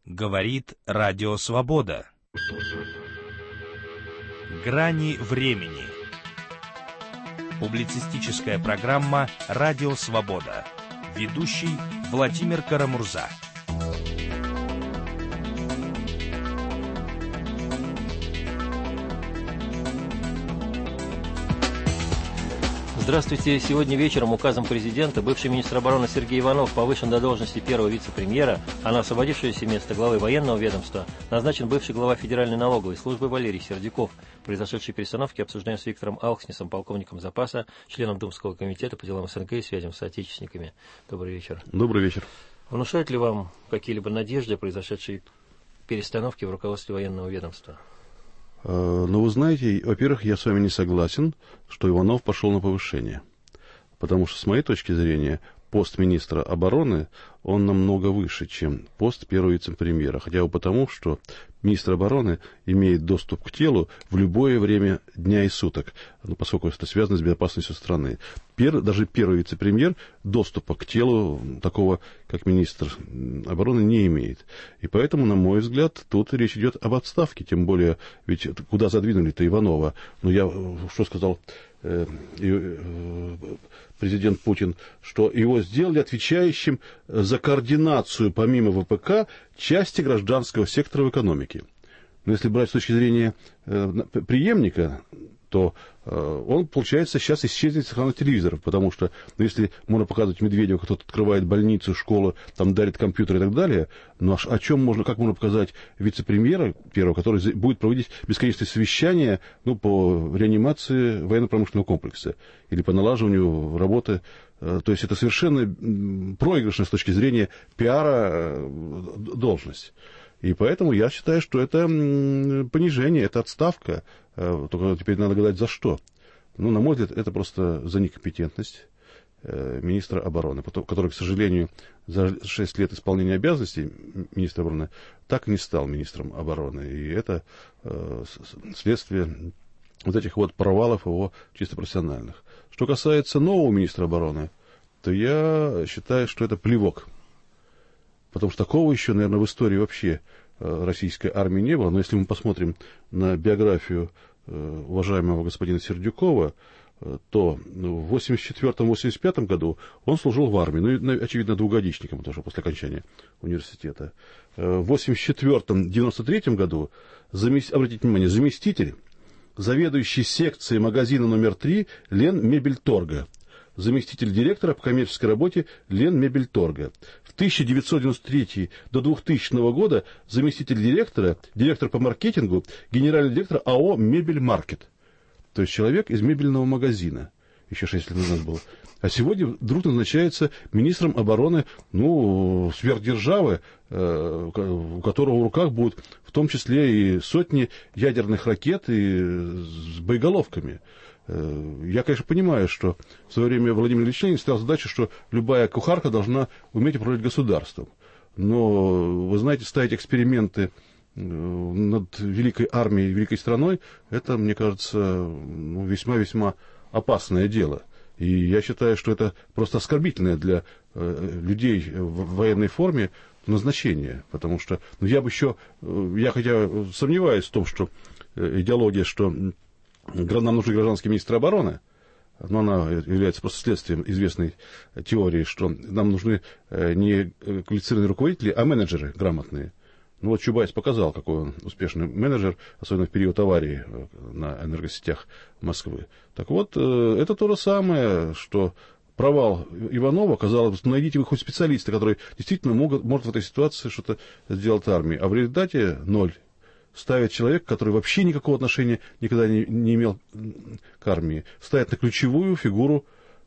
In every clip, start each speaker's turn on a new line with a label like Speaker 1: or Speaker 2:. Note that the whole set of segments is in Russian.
Speaker 1: Говорит Радио Свобода. Грани времени. Публицистическая программа «Радио Свобода». Ведущий Владимир Карамурза.
Speaker 2: Здравствуйте. Сегодня вечером указом президента бывший министр обороны Сергей Иванов повышен до должности первого вице-премьера, а на освободившееся место главы военного ведомства назначен бывший глава Федеральной налоговой службы Валерий Сердюков. Произошедшие перестановки обсуждаем с Виктором Алкснисом, полковником запаса, членом Думского комитета по делам СНГ и связям с соотечественниками. Добрый вечер.
Speaker 3: Добрый вечер.
Speaker 2: Внушают ли вам какие-либо надежды произошедшие перестановки в руководстве военного ведомства?
Speaker 3: Ну, вы знаете, во-первых, я с вами не согласен, что Иванов пошел на повышение. Потому что, с моей точки зрения, пост министра обороны, он намного выше, чем пост первого вице-премьера. Хотя бы потому, что министр обороны имеет доступ к телу в любое время дня и суток, поскольку это связано с безопасностью страны. Даже первый вице-премьер доступа к телу такого, как министр обороны, не имеет. И поэтому, на мой взгляд, тут речь идет об отставке. Тем более, ведь куда задвинули-то Иванова? Ну, я что сказал президент Путин, что его сделали отвечающим за координацию, помимо ВПК, части гражданского сектора в экономике. Но если брать с точки зрения преемника, то он, получается, сейчас исчезнет с экрана телевизоров, потому что, если можно показывать Медведева, кто-то открывает больницу, школу, там дарит компьютер и так далее, но как можно показать вице-премьера первого, который будет проводить бесконечные совещания по реанимации военно-промышленного комплекса или по налаживанию работы. То есть это совершенно проигрышная с точки зрения пиара должность. И поэтому я считаю, что это понижение, это отставка. Только теперь надо гадать, за что. Ну, на мой взгляд, это просто за некомпетентность министра обороны, который, к сожалению, за 6 лет исполнения обязанностей министра обороны так и не стал министром обороны. И это следствие вот этих вот провалов его чисто профессиональных. Что касается нового министра обороны, то я считаю, что это плевок. Потому что такого еще, наверное, в истории вообще российской армии не было. Но если мы посмотрим на биографию уважаемого господина Сердюкова, то в 1984-1985 году он служил в армии. Очевидно, двухгодичником тоже после окончания университета. В 1984-1993 году, обратите внимание, заместитель, заведующий секцией магазина номер 3 Ленмебельторга. Заместитель директора по коммерческой работе Ленмебельторга. В 1993 до 2000 года заместитель директора, директор по маркетингу, генеральный директор АО «Мебельмаркет». То есть человек из мебельного магазина. Еще 6 лет назад был. А сегодня вдруг назначается министром обороны, сверхдержавы, у которого в руках будут в том числе и сотни ядерных ракет и с боеголовками. Я, конечно, понимаю, что в свое время Владимир Ильич Ленин ставил задачу, что любая кухарка должна уметь управлять государством. Но, вы знаете, ставить эксперименты над великой армией, великой страной, это, мне кажется, весьма-весьма опасное дело. И я считаю, что это просто оскорбительное для людей в военной форме назначение. Потому что я хотя сомневаюсь в том, что идеология, что нам нужен гражданский министр обороны, но она является просто следствием известной теории, что нам нужны не квалифицированные руководители, а менеджеры грамотные. Чубайс показал, какой он успешный менеджер, особенно в период аварии на энергосетях Москвы. Так вот, это то же самое, что провал Иванова, казалось бы, найдите вы хоть специалиста, который действительно может в этой ситуации что-то сделать армии, а в результате ноль. Ставит человека, который вообще никакого отношения никогда не имел к армии, ставит на ключевую фигуру,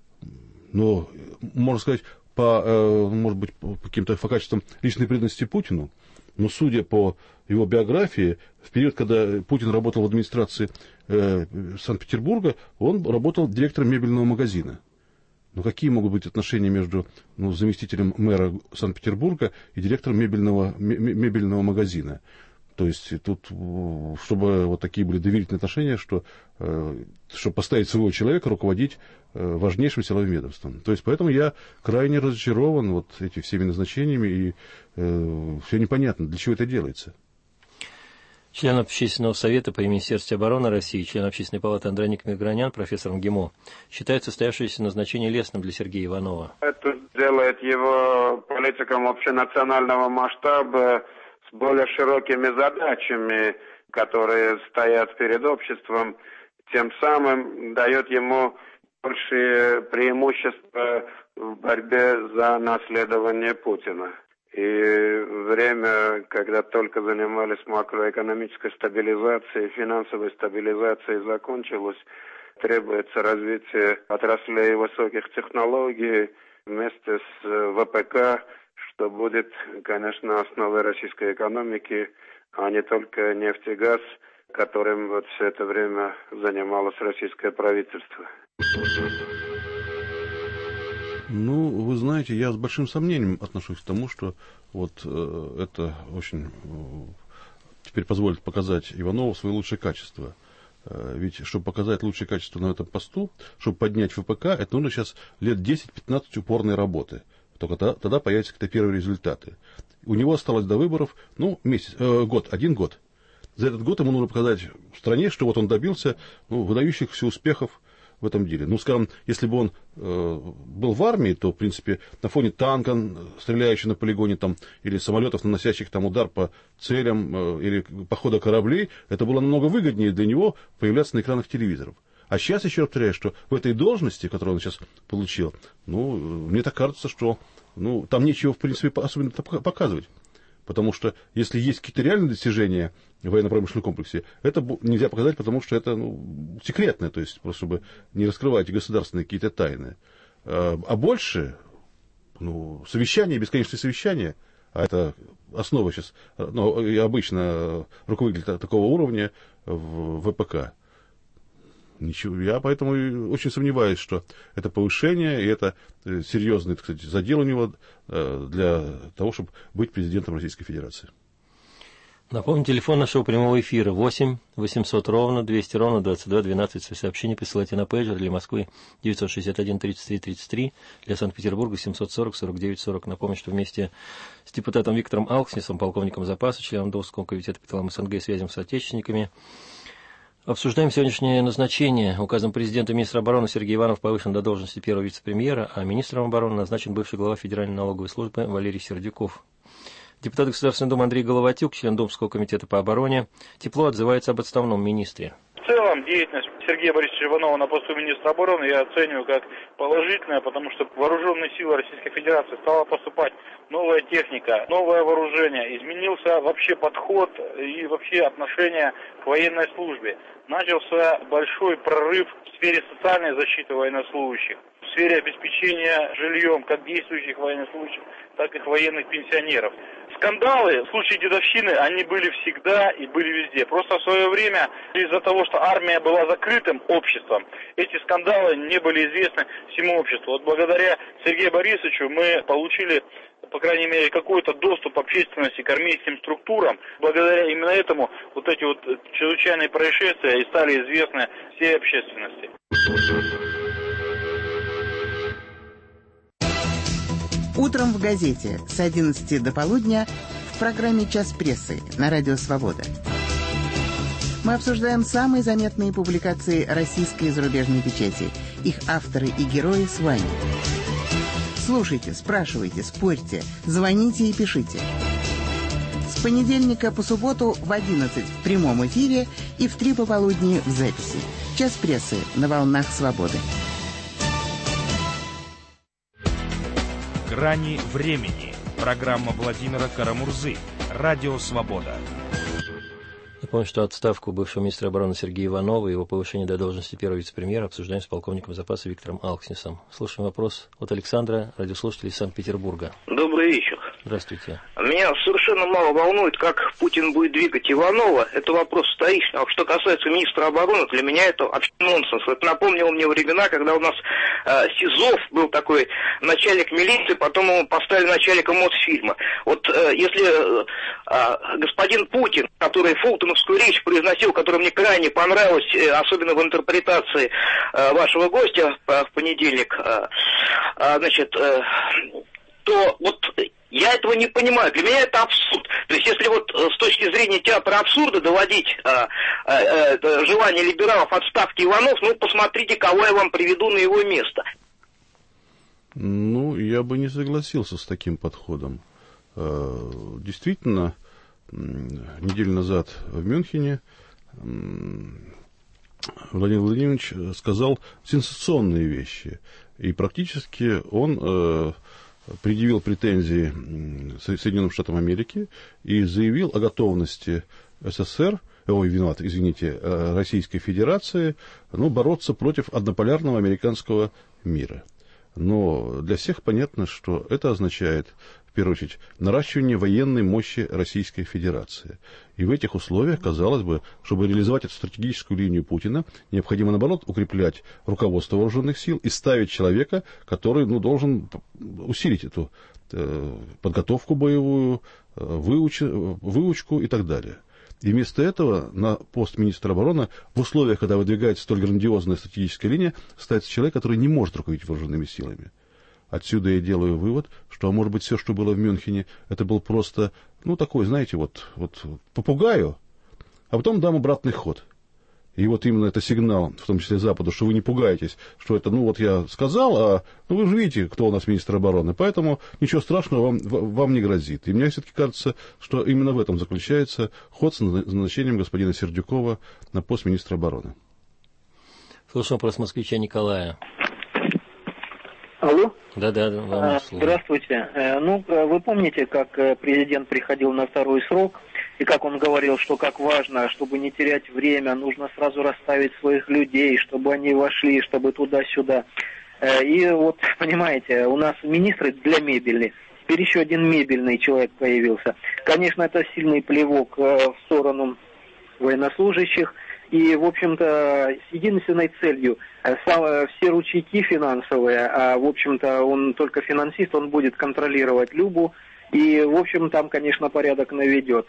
Speaker 3: можно сказать, может быть, по каким-то качествам личной преданности Путину, но судя по его биографии, в период, когда Путин работал в администрации Санкт-Петербурга, он работал директором мебельного магазина. Какие могут быть отношения между заместителем мэра Санкт-Петербурга и директором мебельного магазина? То есть тут, чтобы вот такие были доверительные отношения, что, чтобы поставить своего человека руководить важнейшим силовым ведомством. То есть поэтому я крайне разочарован вот этими всеми назначениями, и все непонятно, для чего это делается.
Speaker 2: Член Общественного совета при Министерстве обороны России, член Общественной палаты Андроник Мигранян, профессор МГИМО, считает состоявшееся назначение лестным для Сергея Иванова.
Speaker 4: Это делает его политиком общенационального масштаба с более широкими задачами, которые стоят перед обществом, тем самым дает ему большие преимущества в борьбе за наследование Путина. И время, когда только занимались макроэкономической стабилизацией, финансовой стабилизацией, закончилось. Требуется развитие отраслей высоких технологий вместе с ВПК, что будет, конечно, основой российской экономики, а не только нефть и газ, которым вот все это время занималось российское правительство.
Speaker 3: Ну, вы знаете, я с большим сомнением отношусь к тому, что вот это очень теперь позволит показать Иванову свои лучшие качества. Ведь, чтобы показать лучшие качества на этом посту, чтобы поднять ВПК, это нужно сейчас лет 10-15 упорной работы. Только тогда появятся какие-то первые результаты. У него осталось до выборов, один год. За этот год ему нужно показать в стране, что вот он добился выдающихся успехов в этом деле. Ну, скажем, если бы он был в армии, то, в принципе, на фоне танка, стреляющего на полигоне, там, или самолетов, наносящих там удар по целям, или похода кораблей, это было намного выгоднее для него появляться на экранах телевизоров. А сейчас, еще раз повторяю, что в этой должности, которую он сейчас получил, мне так кажется, что там нечего, в принципе, особенно показывать. Потому что, если есть какие-то реальные достижения в военно-промышленном комплексе, это нельзя показать, потому что это секретное, то есть, просто чтобы не раскрывать государственные какие-то тайны. А больше, совещания, бесконечные совещания, а это основа сейчас, и обычно руководитель такого уровня в ВПК. Ничего, я поэтому очень сомневаюсь, что это повышение, и это серьезный, так сказать, задел у него для того, чтобы быть президентом Российской Федерации.
Speaker 2: Напомню, телефон нашего прямого эфира 8 800 ровно 200 ровно 22 12. Свои сообщения присылайте на пейджер. Для Москвы 961 33 33, для Санкт-Петербурга 740 49 40. Напомню, что вместе с депутатом Виктором Алкснисом, полковником запаса, членом Довского комитета по делам СНГ и связям с отечественниками, обсуждаем сегодняшнее назначение. Указом президента министра обороны Сергей Иванов повышен до должности первого вице-премьера, а министром обороны назначен бывший глава Федеральной налоговой службы Валерий Сердюков. Депутат Государственной Думы Андрей Головатюк, член Думского комитета по обороне, тепло отзывается об отставном министре.
Speaker 5: В целом, деятельность Сергея Борисовича Иванова на посту министра обороны я оцениваю как положительная, потому что в вооруженные силы Российской Федерации стала поступать новая техника, новое вооружение, изменился вообще подход и вообще отношение к военной службе. Начался большой прорыв в сфере социальной защиты военнослужащих, в сфере обеспечения жильем как действующих военнослужащих, так и военных пенсионеров. Скандалы в случае дедовщины, они были всегда и были везде. Просто в свое время из-за того, что армия была закрытым обществом, эти скандалы не были известны всему обществу. Вот благодаря Сергею Борисовичу мы получили, по крайней мере, какой-то доступ общественности к армейским структурам. Благодаря именно этому вот эти вот чрезвычайные происшествия и стали известны всей общественности.
Speaker 6: Утром в газете с 11 до полудня в программе «Час прессы» на Радио Свобода. Мы обсуждаем самые заметные публикации российской и зарубежной печати, их авторы и герои с вами. Слушайте, спрашивайте, спорьте, звоните и пишите. С понедельника по субботу в 11 в прямом эфире и в 3 пополудни в записи. «Час прессы» на волнах Свободы.
Speaker 1: «Грани времени». Программа Владимира Карамурзы. Радио Свобода.
Speaker 2: Напомню, что отставку бывшего министра обороны Сергея Иванова и его повышение до должности первого вице-премьера обсуждаем с полковником запаса Виктором Алкснисом. Слушаем вопрос от Александра, радиослушателя из Санкт-Петербурга.
Speaker 7: Добрый вечер.
Speaker 2: Здравствуйте.
Speaker 7: Меня совершенно мало волнует, как Путин будет двигать Иванова. Это вопрос вторичный. А что касается министра обороны, для меня это вообще нонсенс. Это напомнило мне времена, когда у нас Сизов был такой начальник милиции, потом его поставили начальником Мосфильма. Вот если господин Путин, который фултоновскую речь произносил, которая мне крайне понравилась, особенно в интерпретации вашего гостя в понедельник, то вот я этого не понимаю. Для меня это абсурд. То есть, если вот с точки зрения театра абсурда доводить желание либералов отставки Иванов, ну, посмотрите, кого я вам приведу на его место.
Speaker 3: Ну, я бы не согласился с таким подходом. Действительно, неделю назад в Мюнхене Владимир Владимирович сказал сенсационные вещи. И практически он предъявил претензии Соединенным Штатам Америки и заявил о готовности Российской Федерации, бороться против однополярного американского мира. Но для всех понятно, что это означает, в первую очередь, наращивание военной мощи Российской Федерации. И в этих условиях, казалось бы, чтобы реализовать эту стратегическую линию Путина, необходимо, наоборот, укреплять руководство вооруженных сил и ставить человека, который должен усилить эту подготовку боевую, выучку и так далее. И вместо этого на пост министра обороны в условиях, когда выдвигается столь грандиозная стратегическая линия, ставится человек, который не может руководить вооруженными силами. Отсюда я делаю вывод, что, может быть, все, что было в Мюнхене, это был просто, такой, знаете, вот попугаю, а потом дам обратный ход. И вот именно это сигнал, в том числе Западу, что вы не пугаетесь, что это, я сказал, а вы же видите, кто у нас министр обороны, поэтому ничего страшного вам не грозит. И мне все-таки кажется, что именно в этом заключается ход с назначением господина Сердюкова на пост министра обороны.
Speaker 2: Слушаем вопрос москвича Николая.
Speaker 8: Алло?
Speaker 2: Да, вам слово.
Speaker 8: Здравствуйте. Вы помните, как президент приходил на второй срок, и как он говорил, что как важно, чтобы не терять время, нужно сразу расставить своих людей, чтобы они вошли, чтобы туда-сюда. И вот, понимаете, у нас министры для мебели. Теперь еще один мебельный человек появился. Конечно, это сильный плевок в сторону военнослужащих. И, в общем-то, с единственной целью все ручейки финансовые, а, в общем-то, он только финансист, он будет контролировать Любу, и, в общем, там, конечно, порядок наведет.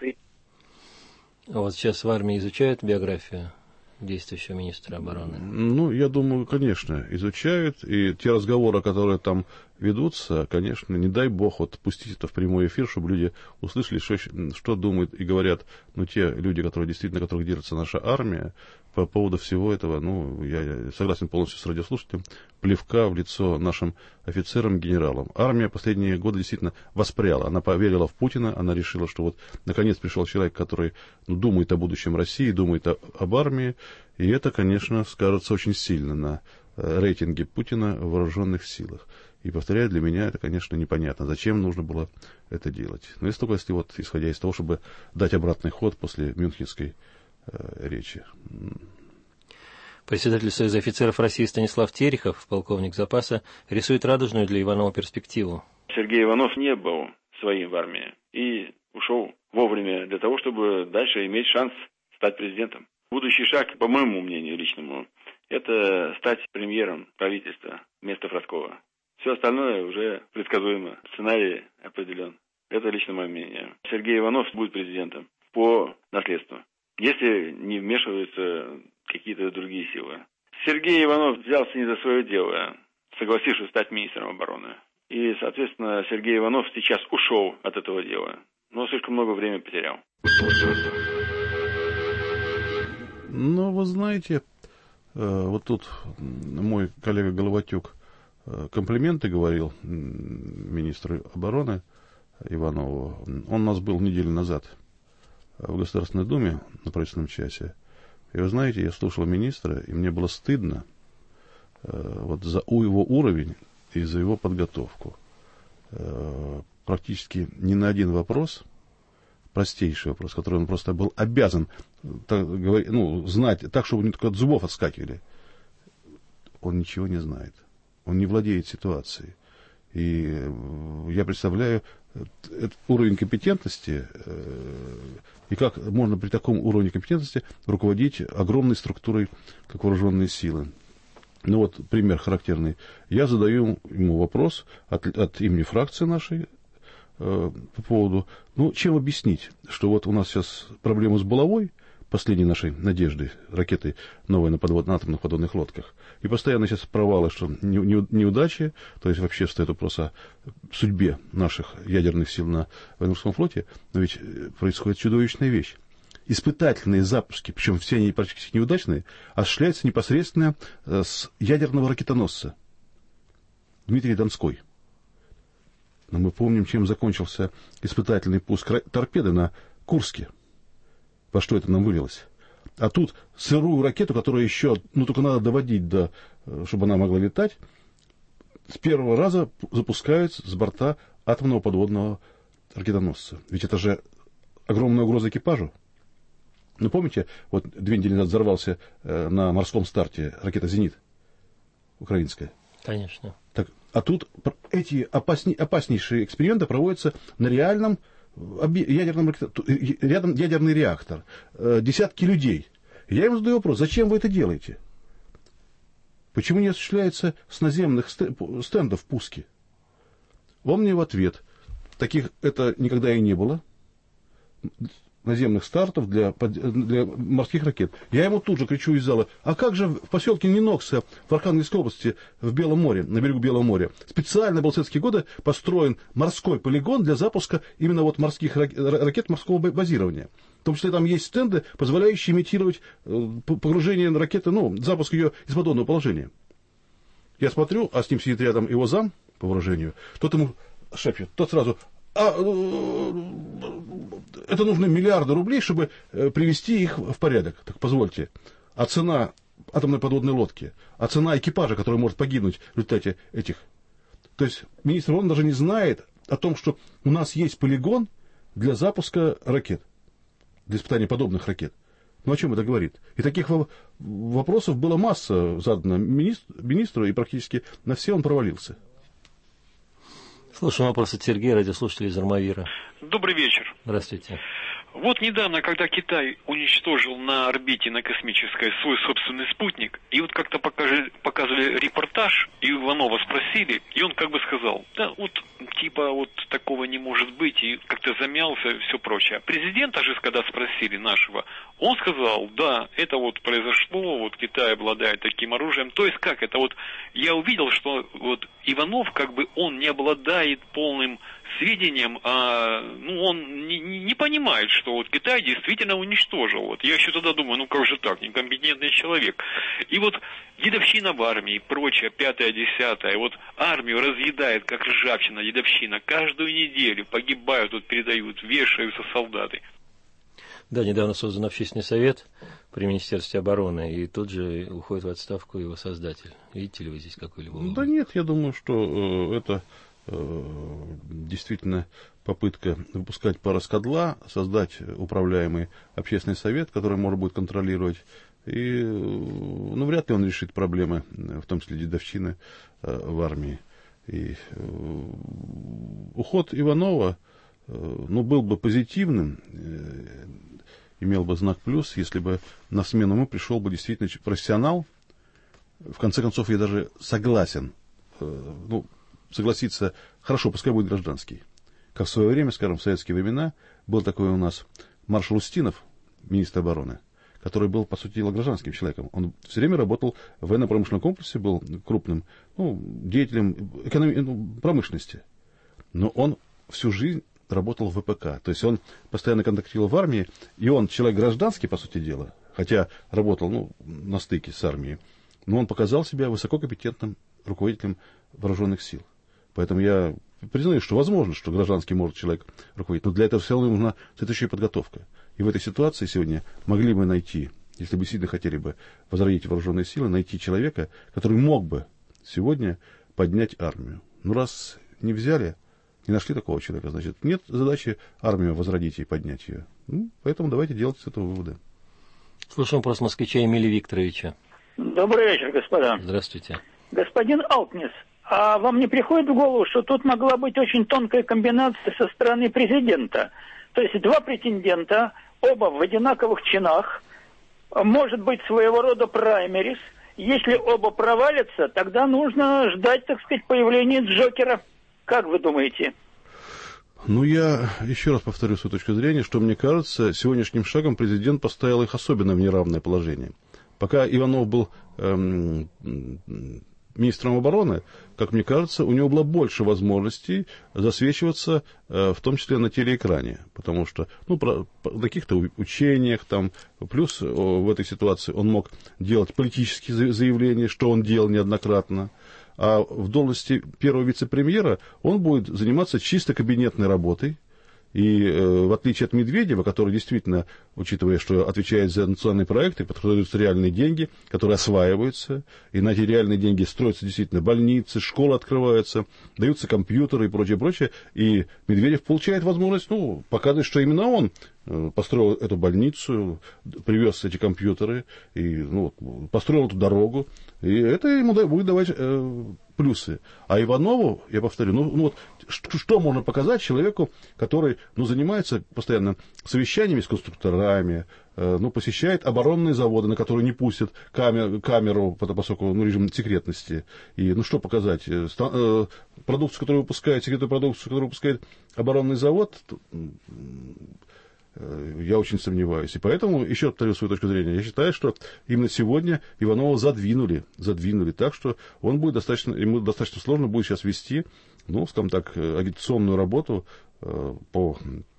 Speaker 2: Вот сейчас в армии изучают биографию действующего министра обороны?
Speaker 3: Я думаю, конечно, изучают, и те разговоры, которые там ведутся, конечно, не дай бог пустить это в прямой эфир, чтобы люди услышали, что думают и говорят, те люди, которые которых держится наша армия, по поводу всего этого, я согласен полностью с радиослушателем, плевка в лицо нашим офицерам, генералам. Армия последние годы действительно воспряла, она поверила в Путина, она решила, что наконец пришел человек, который думает о будущем России, думает об армии, и это, конечно, скажется очень сильно на рейтинге Путина в вооруженных силах. И, повторяю, для меня это, конечно, непонятно, зачем нужно было это делать. Но если только исходя из того, чтобы дать обратный ход после мюнхенской речи.
Speaker 2: Председатель Союза офицеров России Станислав Терехов, полковник запаса, рисует радужную для Иванова перспективу.
Speaker 9: Сергей Иванов не был своим в армии и ушел вовремя для того, чтобы дальше иметь шанс стать президентом. Будущий шаг, по моему мнению личному, это стать премьером правительства вместо Фроскова. Все остальное уже предсказуемо. Сценарий определен. Это лично мое мнение. Сергей Иванов будет президентом по наследству, если не вмешиваются какие-то другие силы. Сергей Иванов взялся не за свое дело, согласившись стать министром обороны. И, соответственно, Сергей Иванов сейчас ушел от этого дела, но слишком много времени потерял.
Speaker 3: Вы знаете, вот тут мой коллега Головатюк комплименты говорил министру обороны Иванову. Он у нас был неделю назад в Государственной Думе на правительственном часе. И вы знаете, я слушал министра, и мне было стыдно за его уровень и за его подготовку. Практически ни на один вопрос, простейший вопрос, который он просто был обязан знать так, чтобы не только от зубов отскакивали. Он ничего не знает. Он не владеет ситуацией. И я представляю этот уровень компетентности, и как можно при таком уровне компетентности руководить огромной структурой, как вооруженные силы. Ну вот пример характерный. Я задаю ему вопрос от имени фракции нашей по поводу, чем объяснить, что вот у нас сейчас проблема с булавой, последней нашей надежды, ракеты новые на атомных подводных лодках, и постоянно сейчас провалы, что неудачи, то есть вообще стоит вопрос о судьбе наших ядерных сил на военно-морском флоте, но ведь происходит чудовищная вещь. Испытательные запуски, причем все они практически неудачные, осуществляются непосредственно с ядерного ракетоносца Дмитрий Донской. Но мы помним, чем закончился испытательный пуск торпеды на Курске. Во что это нам вылилось. А тут сырую ракету, которую еще, только надо доводить, чтобы она могла летать, с первого раза запускают с борта атомного подводного ракетоносца. Ведь это же огромная угроза экипажу. Помните, вот 2 недели назад взорвался на морском старте ракета «Зенит» украинская?
Speaker 2: Конечно.
Speaker 3: Так, а тут эти опаснейшие эксперименты проводятся на реальном ядерный реактор, десятки людей. Я им задаю вопрос, зачем вы это делаете? Почему не осуществляется с наземных стендов пуски? Он мне в ответ, таких это никогда и не было, наземных стартов для морских ракет. Я ему тут же кричу из зала, а как же в поселке Нинокса в Архангельской области в Белом море, на берегу Белого моря, специально в советские годы построен морской полигон для запуска именно вот морских ракет морского базирования. В том числе там есть стенды, позволяющие имитировать погружение ракеты, запуск ее из подводного положения. Я смотрю, а с ним сидит рядом его зам по вооружению, тот ему шепчет, тот сразу... это нужно миллиарды рублей, чтобы привести их в порядок. Так позвольте. А цена атомной подводной лодки, а цена экипажа, который может погибнуть в результате этих. То есть министр обороны даже не знает о том, что у нас есть полигон для запуска ракет, для испытания подобных ракет. О чем это говорит? И таких вопросов была масса задана министру, и практически на все он провалился.
Speaker 2: Слушаем вопрос от Сергея, радиослушателя из Армавира.
Speaker 10: Добрый вечер.
Speaker 2: Здравствуйте.
Speaker 10: Вот недавно, когда Китай уничтожил на орбите на космической свой собственный спутник, и вот как-то показывали репортаж, и Иванова спросили, и он как бы сказал, такого не может быть, и как-то замялся и все прочее. Президента же, когда спросили нашего, он сказал, да, это вот произошло, Китай обладает таким оружием. То есть как это? Я увидел, что Иванов он не обладает полным сведением, он не понимает, что Китай действительно уничтожил. Я еще тогда думаю, как же так, некомпетентный человек. И дедовщина в армии, прочее, 5-10, армию разъедает, как ржавчина, дедовщина. Каждую неделю погибают, передают, вешаются солдаты.
Speaker 2: Да, недавно создан общественный совет при Министерстве обороны, и тут же уходит в отставку его создатель. Видите ли вы здесь какой-либо?
Speaker 3: Да нет, я думаю, что это действительно попытка выпускать пар из кадла, создать управляемый общественный совет, который может будет контролировать, и вряд ли он решит проблемы, в том числе дедовщины в армии. И уход Иванова был бы позитивным, имел бы знак плюс, если бы на смену ему пришел бы действительно профессионал. В конце концов, я даже согласен, согласиться, хорошо, пускай будет гражданский. Как в свое время, скажем, в советские времена, был такой у нас маршал Устинов, министр обороны, который был, по сути дела, гражданским человеком. Он все время работал в военно-промышленном комплексе, был крупным деятелем промышленности. Но он всю жизнь работал в ВПК. То есть он постоянно контактировал в армии, и он человек гражданский, по сути дела, хотя работал на стыке с армией, но он показал себя высококомпетентным руководителем вооруженных сил. Поэтому я признаю, что возможно, что гражданский может человек руководить, но для этого все равно нужна соответствующая подготовка. И в этой ситуации сегодня могли бы найти, если бы сильно хотели бы возродить вооруженные силы, найти человека, который мог бы сегодня поднять армию. Раз не взяли, не нашли такого человека, значит, нет задачи армию возродить и поднять ее. Поэтому давайте делать с этого выводы.
Speaker 2: Слушаем вопрос москвича Эмилия Викторовича.
Speaker 11: Добрый вечер, господа.
Speaker 2: Здравствуйте.
Speaker 11: Господин Алкнис, а вам не приходит в голову, что тут могла быть очень тонкая комбинация со стороны президента? То есть два претендента, оба в одинаковых чинах, может быть своего рода праймерис. Если оба провалятся, тогда нужно ждать, так сказать, появления Джокера. Как вы думаете?
Speaker 3: Ну, я еще раз повторю свою точку зрения, что, мне кажется, сегодняшним шагом президент поставил их особенно в неравное положение. Пока Иванов был министром обороны, как мне кажется, у него было больше возможностей засвечиваться, в том числе на телеэкране. Потому что, на каких-то учениях, там, плюс в этой ситуации он мог делать политические заявления, что он делал неоднократно. А в должности первого вице-премьера он будет заниматься чисто кабинетной работой. И в отличие от Медведева, который действительно, учитывая, что отвечает за национальные проекты, под которые даются реальные деньги, которые осваиваются, и на эти реальные деньги строятся действительно больницы, школы открываются, даются компьютеры и прочее, прочее, и Медведев получает возможность, показывать, что именно он построил эту больницу, привез эти компьютеры, и построил эту дорогу, и это ему будет давать плюсы. А Иванову, я повторю, что можно показать человеку, который, занимается постоянно совещаниями с конструкторами, посещает оборонные заводы, на которые не пустят камеру, поскольку режим секретности. И, что показать? Продукцию, которую выпускает, секретную продукцию, которую выпускает оборонный завод, я очень сомневаюсь. И поэтому, еще повторю свою точку зрения, я считаю, что именно сегодня Иванова задвинули так, что ему достаточно сложно будет сейчас вести, скажем так, агитационную работу в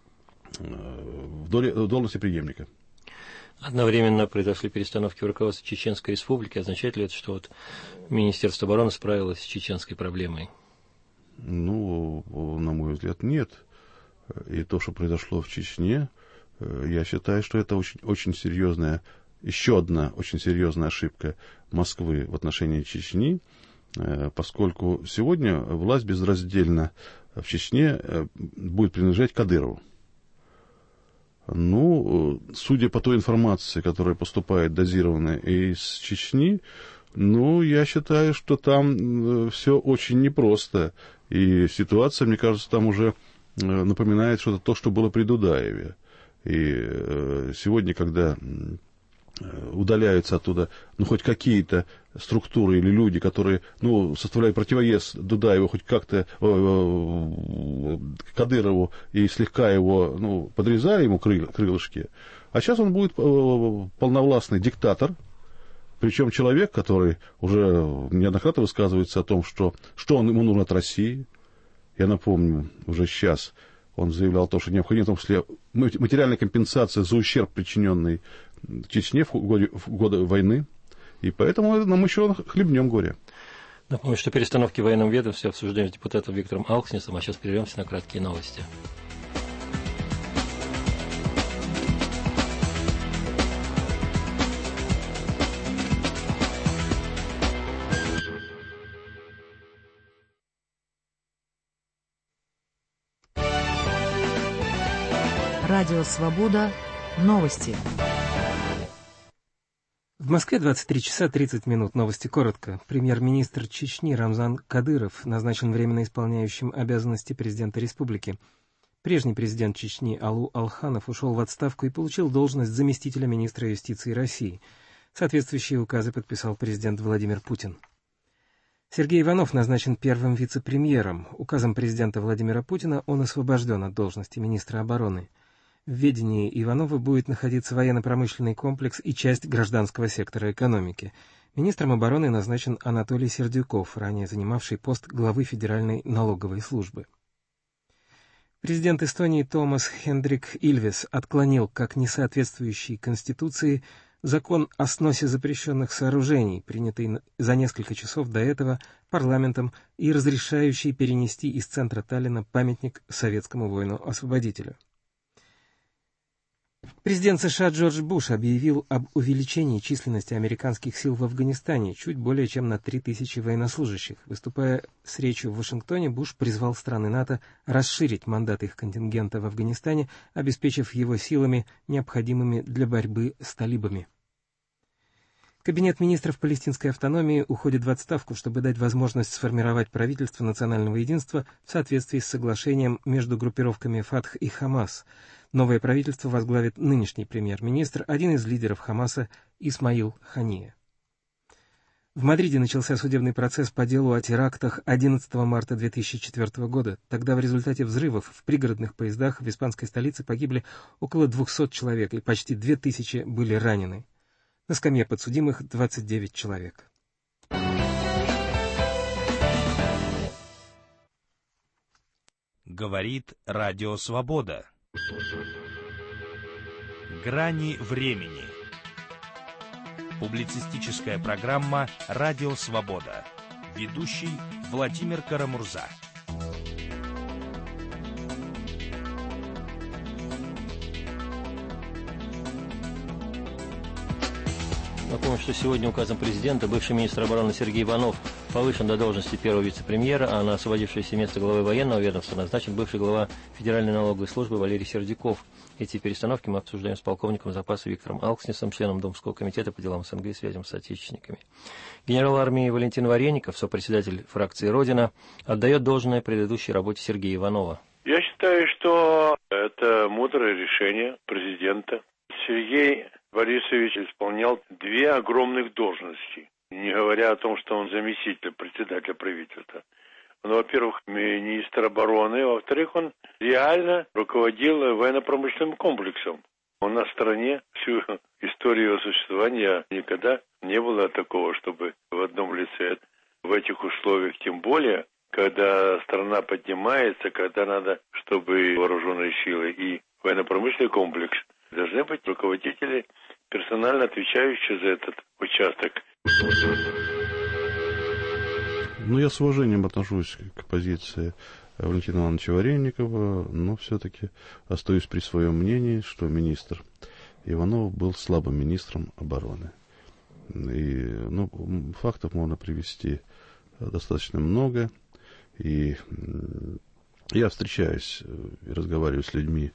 Speaker 3: должности преемника.
Speaker 2: Одновременно произошли перестановки в руководстве Чеченской Республики. Означает ли это, что Министерство обороны справилось с чеченской проблемой?
Speaker 3: На мой взгляд, нет. И то, что произошло в Чечне, я считаю, что это очень серьезная, еще одна очень серьезная ошибка Москвы в отношении Чечни, поскольку сегодня власть безраздельно в Чечне будет принадлежать Кадырову. Судя по той информации, которая поступает дозированно из Чечни, я считаю, что там все очень непросто. И ситуация, мне кажется, там уже напоминает что-то то, что было при Дудаеве. И сегодня, когда удаляются оттуда, хоть какие-то структуры или люди, которые, составляют противовес Дудаеву, хоть как-то Кадырову и слегка его, подрезая ему крылышки. А сейчас он будет полновластный диктатор, причем человек, который уже неоднократно высказывается о том, что ему нужно от России. Я напомню, уже сейчас он заявлял то, что необходима в том числе материальная компенсация за ущерб, причиненный Чечне в годы войны. И поэтому нам еще хлебнем горе.
Speaker 2: Напомню, что перестановки в военном ведомстве обсуждаем с депутатом Виктором Алкснисом, а сейчас прервемся на краткие новости.
Speaker 12: Радио «Свобода». Новости.
Speaker 13: В Москве 23 часа 30 минут. Новости коротко. Премьер-министр Чечни Рамзан Кадыров назначен временно исполняющим обязанности президента республики. Прежний президент Чечни Алу Алханов ушел в отставку и получил должность заместителя министра юстиции России. Соответствующие указы подписал президент Владимир Путин. Сергей Иванов назначен первым вице-премьером. Указом президента Владимира Путина он освобожден от должности министра обороны. В ведении Иванова будет находиться военно-промышленный комплекс и часть гражданского сектора экономики. Министром обороны назначен Анатолий Сердюков, ранее занимавший пост главы Федеральной налоговой службы. Президент Эстонии Томас Хендрик Ильвес отклонил как несоответствующий Конституции закон о сносе запрещенных сооружений, принятый за несколько часов до этого парламентом и разрешающий перенести из центра Таллина памятник советскому воину-освободителю. Президент США Джордж Буш объявил об увеличении численности американских сил в Афганистане чуть более чем на 3000 военнослужащих. Выступая с речью в Вашингтоне, Буш призвал страны НАТО расширить мандат их контингента в Афганистане, обеспечив его силами, необходимыми для борьбы с талибами. Кабинет министров палестинской автономии уходит в отставку, чтобы дать возможность сформировать правительство национального единства в соответствии с соглашением между группировками Фатх и Хамас. Новое правительство возглавит нынешний премьер-министр, один из лидеров Хамаса Исмаил Хания. В Мадриде начался судебный процесс по делу о терактах 11 марта 2004 года. Тогда в результате взрывов в пригородных поездах в испанской столице погибли около 200 человек и почти 2000 были ранены. На скамье подсудимых 29 человек.
Speaker 1: Говорит Радио Свобода. Грани времени. Публицистическая программа «Радио Свобода». Ведущий Владимир Карамурза.
Speaker 2: Напомню, что сегодня указом президента бывший министр обороны Сергей Иванов повышен до должности первого вице-премьера, а на освободившееся место главы военного ведомства назначен бывший глава Федеральной налоговой службы Валерий Сердюков. Эти перестановки мы обсуждаем с полковником запаса Виктором Алкснесом, членом Думского комитета по делам СНГ и связям с отечественниками. Генерал армии Валентин Вареников, сопредседатель фракции «Родина», отдает должное предыдущей работе Сергея Иванова.
Speaker 14: Я считаю, что это мудрое решение президента. Сергей Борисович исполнял две огромных должности, не говоря о том, что он заместитель председателя правительства. Он, во-первых, министр обороны, а во-вторых, он реально руководил военно-промышленным комплексом. У нас в стране всю историю его существования никогда не было такого, чтобы в одном лице. В этих условиях, тем более, когда страна поднимается, когда надо, чтобы вооруженные силы и военно-промышленный комплекс должны быть руководители, персонально отвечающие за этот участок.
Speaker 3: Ну, я с уважением отношусь к позиции Валентина Ивановича Вареникова, но все-таки остаюсь при своем мнении, что министр Иванов был слабым министром обороны. И, фактов можно привести достаточно много. И я встречаюсь и разговариваю с людьми,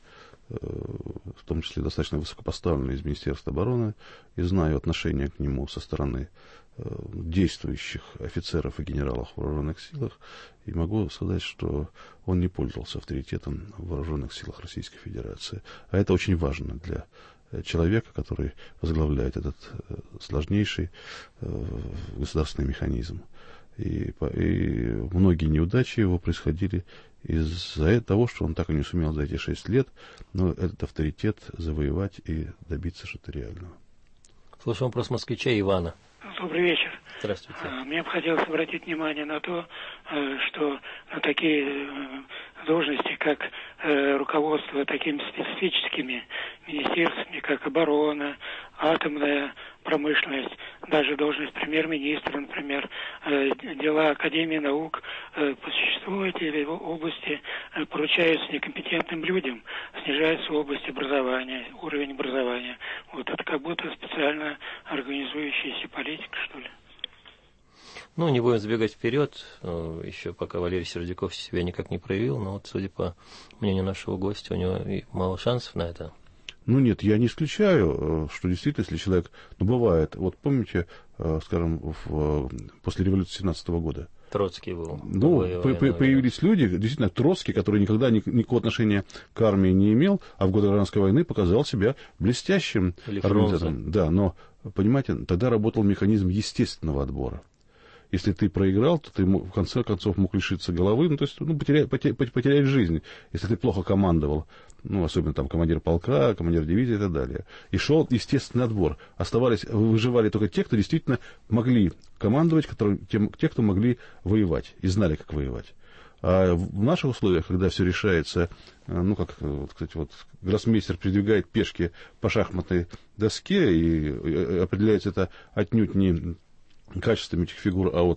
Speaker 3: в том числе достаточно высокопоставленные из Министерства обороны, и знаю отношение к нему со стороны действующих офицеров и генералов в вооруженных силах, и могу сказать, что он не пользовался авторитетом в вооруженных силах Российской Федерации. А это очень важно для человека, который возглавляет этот сложнейший государственный механизм. И многие неудачи его происходили из-за того, что он так и не сумел за эти 6 лет, но этот авторитет завоевать и добиться что-то реального.
Speaker 2: Слушаем вопрос москвича Ивана.
Speaker 15: Добрый вечер.
Speaker 2: Здравствуйте.
Speaker 15: Мне бы хотелось обратить внимание на то, что на такие должности, как руководство такими специфическими министерствами, как оборона, атомная промышленность, даже должность премьер-министра, например, дела Академии наук, по существу эти области поручаются некомпетентным людям, снижается область образования, уровень образования. Вот это как будто специально организующаяся политика, что ли.
Speaker 2: Не будем забегать вперед, еще пока Валерий Сердюков себя никак не проявил, но вот, судя по мнению нашего гостя, у него и мало шансов на это.
Speaker 3: Нет, я не исключаю, что действительно, если человек, бывает, вот помните, скажем, после революции 17 года,
Speaker 2: Троцкий был.
Speaker 3: Появились люди, действительно, Троцкий, который никогда никакого отношения к армии не имел, а в годы гражданской войны показал себя блестящим организатором. Да, но, понимаете, тогда работал механизм естественного отбора. Если ты проиграл, то ты в конце концов мог лишиться головы, потерять жизнь, если ты плохо командовал, особенно там командир полка, командир дивизии и так далее. И шел естественный отбор. Выживали только те, кто действительно могли командовать, те, кто могли воевать и знали, как воевать. А в наших условиях, когда все решается, гроссмейстер передвигает пешки по шахматной доске, и определяется это отнюдь не качествами этих фигур, а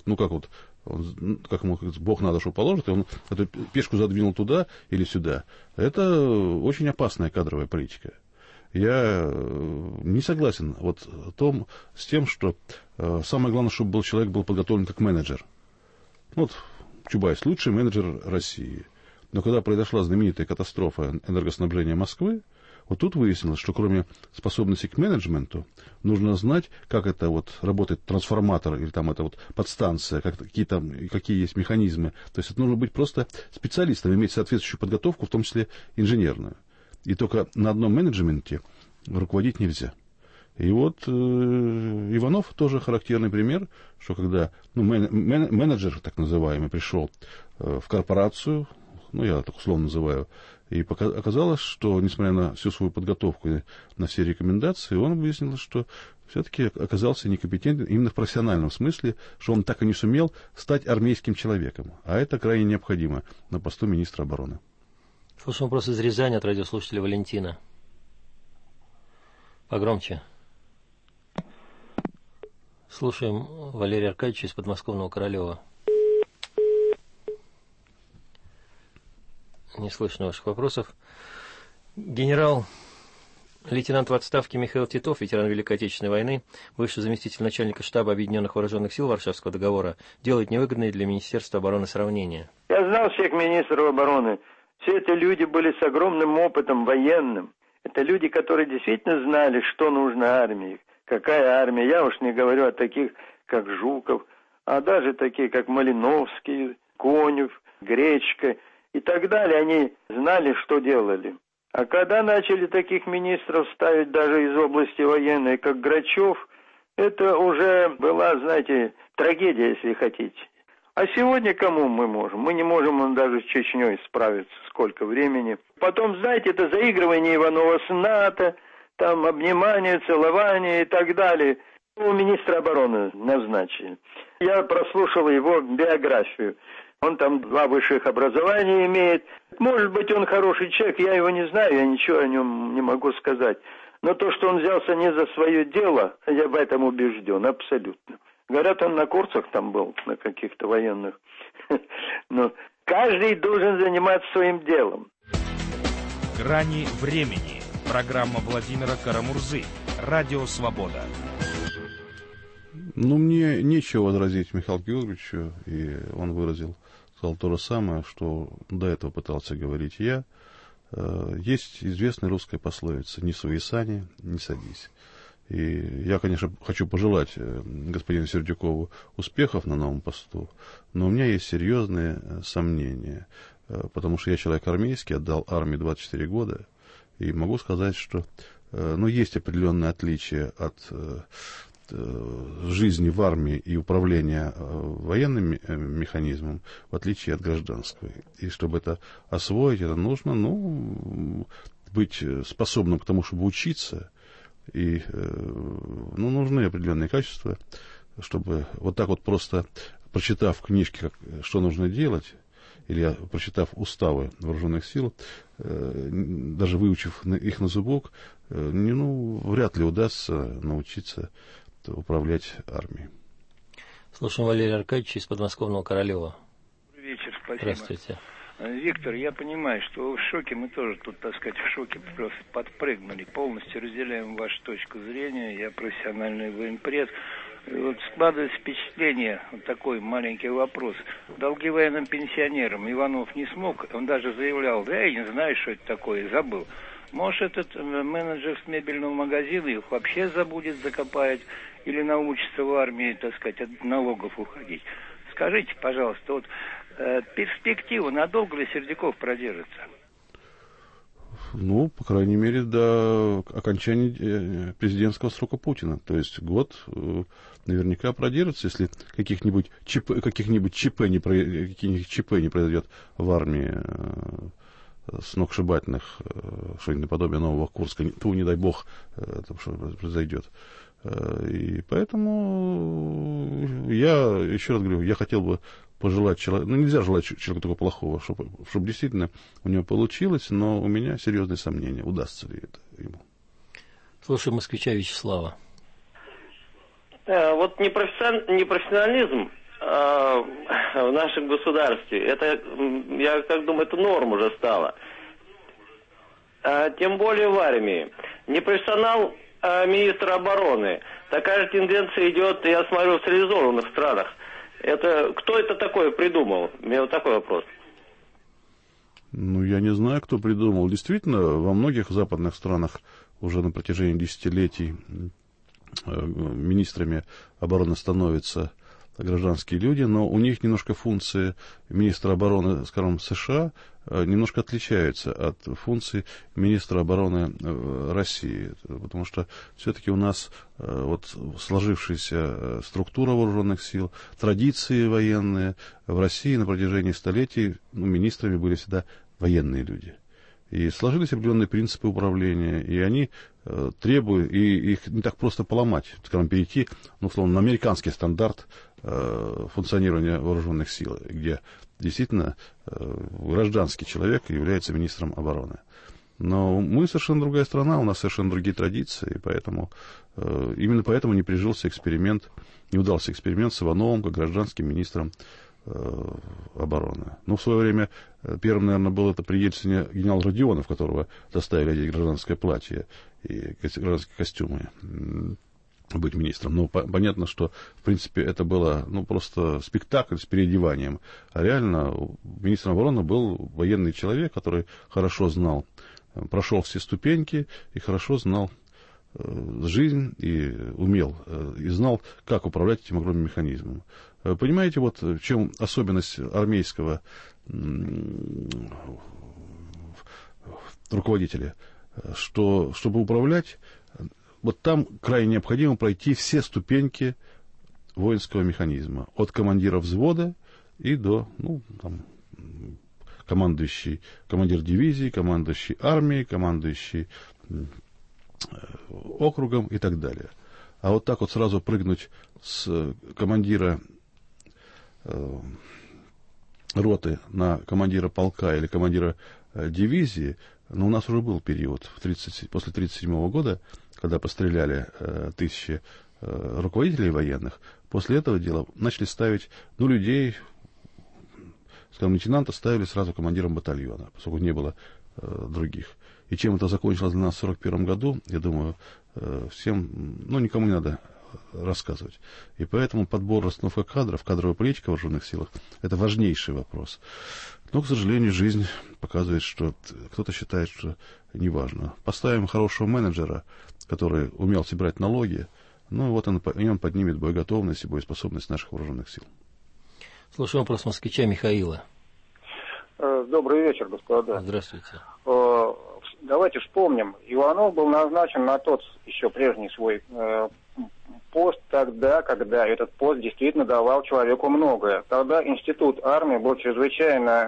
Speaker 3: как ему Бог на душу положит, и он эту пешку задвинул туда или сюда. Это очень опасная кадровая политика. Я не согласен с тем, что самое главное, чтобы человек был подготовлен как менеджер. Чубайс — лучший менеджер России. Но когда произошла знаменитая катастрофа энергоснабжения Москвы, Вот тут выяснилось, что кроме способности к менеджменту, нужно знать, как это вот работает трансформатор или там это вот подстанция, какие есть механизмы. То есть это нужно быть просто специалистом, иметь соответствующую подготовку, в том числе инженерную. И только на одном менеджменте руководить нельзя. И вот Иванов тоже характерный пример, что когда менеджер, так называемый, пришел в корпорацию, я так условно называю, и оказалось, что, несмотря на всю свою подготовку и на все рекомендации, он выяснил, что все-таки оказался некомпетентен именно в профессиональном смысле, что он так и не сумел стать армейским человеком. А это крайне необходимо на посту министра обороны.
Speaker 2: Слушаем вопрос из Рязани от радиослушателя Валентина. Погромче. Слушаем Валерия Аркадьевича из подмосковного Королева. Не слышно ваших вопросов. Генерал-лейтенант в отставке Михаил Титов, ветеран Великой Отечественной войны, бывший заместитель начальника штаба Объединенных Вооруженных сил Варшавского договора, делает невыгодные для Министерства обороны сравнения.
Speaker 16: Я знал всех министров обороны. Все эти люди были с огромным опытом военным. Это люди, которые действительно знали, что нужно армии, какая армия. Я уж не говорю о таких, как Жуков, а даже такие, как Малиновский, Конев, Гречко и так далее. Они знали, что делали. А когда начали таких министров ставить даже из области военной, как Грачев, это уже была, знаете, трагедия, если хотите. А сегодня кому мы можем? Мы не можем даже с Чечней справиться, сколько времени. Потом, знаете, это заигрывание Иванова с НАТО, там обнимание, целование и так далее. Министра обороны назначили. Я прослушал его биографию. Он там 2 высших образования имеет. Может быть, он хороший человек, я его не знаю, я ничего о нем не могу сказать. Но то, что он взялся не за свое дело, я в этом убежден, абсолютно. Говорят, он на курсах там был, на каких-то военных. Но каждый должен заниматься своим делом.
Speaker 1: «Грани времени». Программа Владимира Карамурзы. Радио «Свобода».
Speaker 3: Мне нечего возразить Михаилу Георгиевичу, и он сказал то же самое, что до этого пытался говорить я. Есть известная русская пословица: «Не суй сани, не садись». И я, конечно, хочу пожелать господину Сердюкову успехов на новом посту, но у меня есть серьезные сомнения, потому что я человек армейский, отдал армии 24 года, и могу сказать, что есть определенные отличия от жизни в армии и управления военным механизмом, в отличие от гражданского. И чтобы это освоить, это нужно, быть способным к тому, чтобы учиться. И нужны определенные качества, чтобы вот так вот просто, прочитав книжки, что нужно делать, или прочитав уставы вооруженных сил, даже выучив их на зубок, вряд ли удастся научиться управлять армией.
Speaker 2: Слушаем Валерия Аркадьевича из подмосковного Королева.
Speaker 16: Добрый вечер, спасибо.
Speaker 2: Здравствуйте.
Speaker 16: Виктор, я понимаю, что вы в шоке, мы тоже тут, так сказать, в шоке просто подпрыгнули. Полностью разделяем вашу точку зрения, я профессиональный военпред. И вот складывается впечатление, вот такой маленький вопрос. Долги военным пенсионерам Иванов не смог, он даже заявлял, я не знаю, что это такое, забыл. Может, этот менеджер с мебельного магазина их вообще забудет, закопает, или научится в армии, так сказать, от налогов уходить. Скажите, пожалуйста, вот перспектива, надолго ли Сердюков продержится?
Speaker 3: По крайней мере, до окончания президентского срока Путина. То есть год наверняка продержится, если каких-нибудь ЧП не произойдет в армии сногсшибательных, что-нибудь наподобие Нового Курска, не дай бог, что произойдет. И поэтому я, еще раз говорю, я хотел бы пожелать человеку, нельзя желать человеку такого плохого, чтобы действительно у него получилось, но у меня серьезные сомнения, удастся ли это ему.
Speaker 2: Слушай москвича Вячеслава.
Speaker 17: Вот непрофессионализм в нашем государстве, это, я так думаю, это норма уже стала. Тем более в армии. Непрофессионал министра обороны. Такая же тенденция идет, я смотрю, в цивилизованных странах. Кто это такое придумал? У меня вот такой вопрос.
Speaker 3: Ну, я не знаю, кто придумал. Действительно, во многих западных странах уже на протяжении десятилетий министрами обороны становятся гражданские люди, но у них немножко функции министра обороны, скажем, США немножко отличаются от функций министра обороны России, потому что все-таки у нас вот сложившаяся структура вооруженных сил, традиции военные в России на протяжении столетий министрами были всегда военные люди. И сложились определенные принципы управления, и они требуют, и их не так просто поломать, скажем, перейти, ну, условно, на американский стандарт функционирования вооруженных сил, где действительно гражданский человек является министром обороны. Но мы совершенно другая страна, у нас совершенно другие традиции, и поэтому, именно поэтому не прижился эксперимент, не удался эксперимент с Ивановым как гражданским министром обороны. Ну, в свое время первым, наверное, был это при Ельцине генерал Родионов, которого заставили одеть гражданское платье и гражданские костюмы, быть министром. Но понятно, что, в принципе, это было, ну, просто спектакль с переодеванием. А реально министром обороны был военный человек, который хорошо знал, прошел все ступеньки и хорошо знал жизнь и умел, и знал, как управлять этим огромным механизмом. Понимаете, вот в чем особенность армейского руководителя, что, чтобы управлять, вот там крайне необходимо пройти все ступеньки воинского механизма, от командира взвода и до, ну, там, командир дивизии, командующий армией, командующий округом и так далее. А вот так вот сразу прыгнуть с командира роты на командира полка или командира дивизии, но у нас уже был период после 1937 года, когда постреляли тысячи руководителей военных. После этого дела начали ставить, ну, людей, скажем, лейтенанта ставили сразу командиром батальона, поскольку не было других. И чем это закончилось для нас в 1941 году, я думаю, всем, ну, никому не надо рассказывать. И поэтому подбор, расстановка кадров, кадровая политика в вооруженных силах – это важнейший вопрос. Но, к сожалению, жизнь показывает, что кто-то считает, что неважно. Поставим хорошего менеджера, который умел собирать налоги, ну, вот он поднимет боеготовность и боеспособность наших вооруженных сил.
Speaker 2: Слушаем вопрос москвича Михаила.
Speaker 18: Добрый вечер, господа.
Speaker 2: Здравствуйте.
Speaker 18: Давайте вспомним. Иванов был назначен на тот еще прежний свой пост тогда, когда этот пост действительно давал человеку многое. Тогда институт армии был чрезвычайно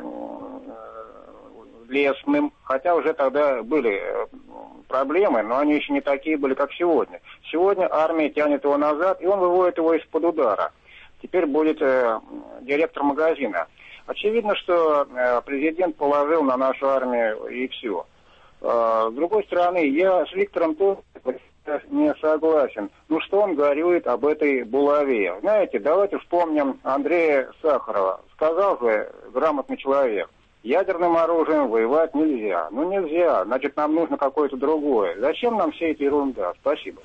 Speaker 18: лестным, хотя уже тогда были проблемы, но они еще не такие были, как сегодня. Сегодня армия тянет его назад, и он выводит его из-под удара. Теперь будет директор магазина. Очевидно, что президент положил на нашу армию и все. С другой стороны, я с Виктором тоже не согласен. Ну, что он горюет об этой булаве? Знаете, давайте вспомним Андрея Сахарова. Сказал же грамотный человек: ядерным оружием воевать нельзя. Ну, нельзя, значит, нам нужно какое-то другое. Зачем нам все эти ерунда? Спасибо.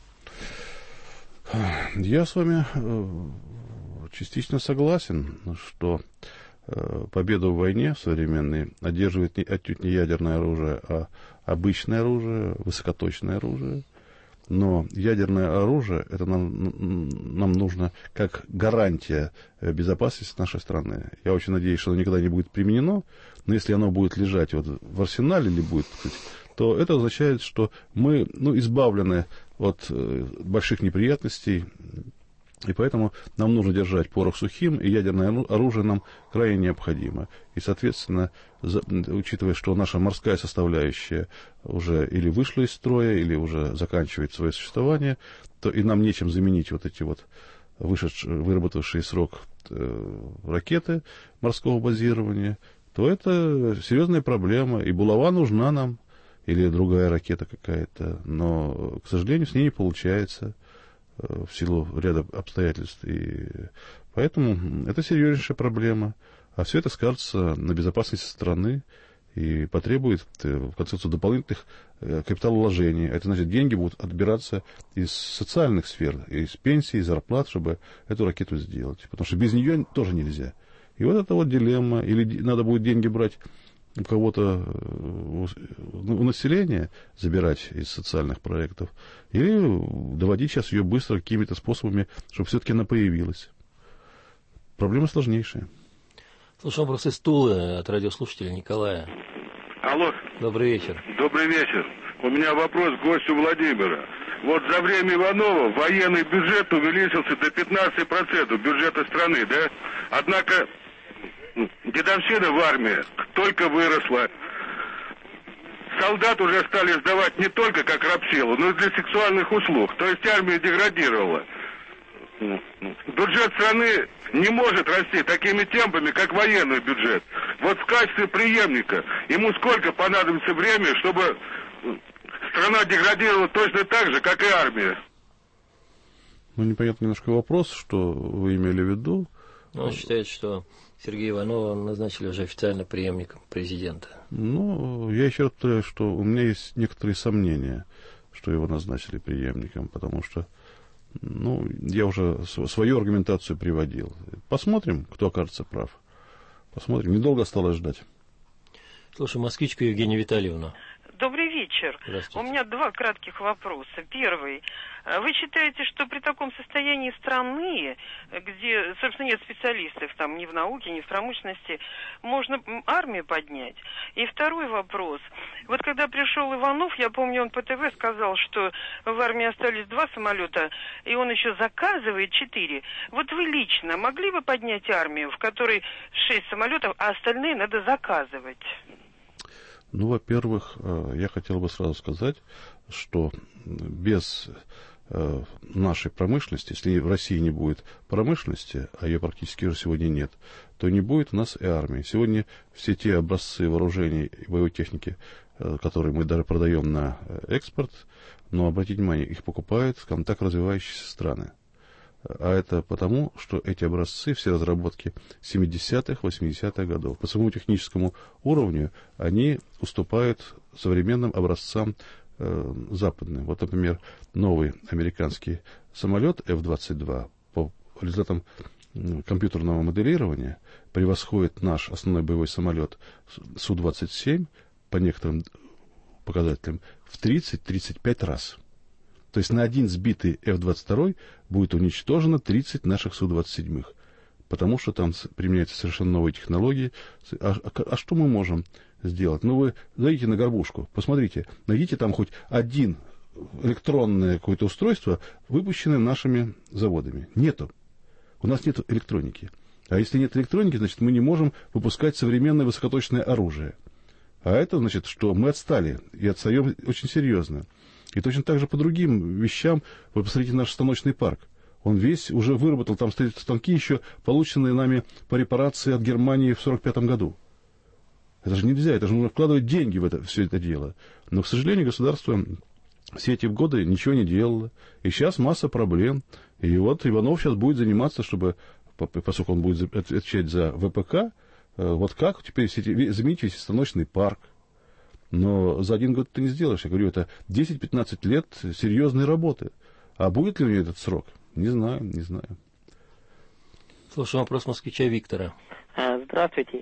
Speaker 3: Я с вами частично согласен, что победу в войне современной одерживает отнюдь не ядерное оружие, а обычное оружие, высокоточное оружие. Но ядерное оружие, это нам нужно как гарантия безопасности нашей страны. Я очень надеюсь, что оно никогда не будет применено, но если оно будет лежать вот в арсенале или будет, то это означает, что мы, ну, избавлены от больших неприятностей. И поэтому нам нужно держать порох сухим, и ядерное оружие нам крайне необходимо. И, соответственно, учитывая, что наша морская составляющая уже или вышла из строя, или уже заканчивает свое существование, то и нам нечем заменить вот эти вот выработавшие срок ракеты морского базирования, то это серьезная проблема. И булава нужна нам, или другая ракета какая-то, но, к сожалению, с ней не получается в силу ряда обстоятельств. И поэтому это серьезнейшая проблема. А все это скажется на безопасности страны и потребует, в конце концов, дополнительных капиталовложений. Это значит, деньги будут отбираться из социальных сфер, из пенсий, из зарплат, чтобы эту ракету сделать. Потому что без нее тоже нельзя. И вот это вот дилемма. Или надо будет деньги брать у кого-то, у населения забирать из социальных проектов, или доводить сейчас ее быстро какими-то способами, чтобы все-таки она появилась. Проблема сложнейшая.
Speaker 2: Слушай, вопрос из Тулы от радиослушателя Николая.
Speaker 19: Алло.
Speaker 2: Добрый вечер.
Speaker 19: Добрый вечер. У меня вопрос к гостю Владимира. Вот за время Иванова военный бюджет увеличился до 15% бюджета страны, да? Однако дедовщина в армии только выросла. Солдат уже стали сдавать не только как рабсилу, но и для сексуальных услуг. То есть армия деградировала. Бюджет страны не может расти такими темпами, как военный бюджет. Вот в качестве преемника ему сколько понадобится времени, чтобы страна деградировала точно так же, как и армия?
Speaker 3: Ну, непонятный немножко вопрос, что вы имели в виду.
Speaker 2: Он считает, что Сергея Иванова назначили уже официально преемником президента.
Speaker 3: Ну, я еще раз повторяю, что у меня есть некоторые сомнения, что его назначили преемником, потому что, ну, я уже свою аргументацию приводил. Посмотрим, кто окажется прав. Посмотрим. Недолго осталось ждать.
Speaker 2: Слушай, москвичка Евгения Витальевна.
Speaker 20: Добрый вечер. У меня два кратких вопроса. Первый. Вы считаете, что при таком состоянии страны, где, собственно, нет специалистов там ни в науке, ни в промышленности, можно армию поднять? И второй вопрос. Вот когда пришел Иванов, я помню, он по ТВ сказал, что в армии остались 2 самолета, и он еще заказывает 4. Вот вы лично могли бы поднять армию, в которой 6 самолетов, а остальные надо заказывать?
Speaker 3: Ну, во-первых, я хотел бы сразу сказать, что без нашей промышленности, если в России не будет промышленности, а ее практически уже сегодня нет, то не будет у нас и армии. Сегодня все те образцы вооружений и боевой техники, которые мы даже продаем на экспорт, но, обратите внимание, их покупают, скажем так, развивающиеся страны. А это потому, что эти образцы, все разработки 70-х, 80-х годов, по своему техническому уровню, они уступают современным образцам западным. Вот, например, новый американский самолет F-22 по результатам компьютерного моделирования превосходит наш основной боевой самолет Су-27 по некоторым показателям в 30-35 раз. То есть на один сбитый F-22 будет уничтожено 30 наших Су-27, потому что там применяются совершенно новые технологии. А что мы можем сделать? Ну, вы зайдите на горбушку, посмотрите, найдите там хоть один электронное какое-то устройство, выпущенное нашими заводами. Нету. У нас нет электроники. А если нет электроники, значит, мы не можем выпускать современное высокоточное оружие. А это значит, что мы отстали, и отстаем очень серьезно. И точно так же по другим вещам, вы посмотрите наш станочный парк. Он весь уже выработал, там стоят станки еще, полученные нами по репарации от Германии в 1945 году. Это же нельзя, это же нужно вкладывать деньги в это, все это дело. Но, к сожалению, государство все эти годы ничего не делало. И сейчас масса проблем. И вот Иванов сейчас будет заниматься, чтобы, поскольку он будет отвечать за ВПК, вот как теперь заменить весь станочный парк. Но за один год ты не сделаешь. Я говорю, это 10-15 лет серьезной работы. А будет ли у нее этот срок? Не знаю, не знаю.
Speaker 2: Слушаем вопрос москвича Виктора.
Speaker 21: Здравствуйте.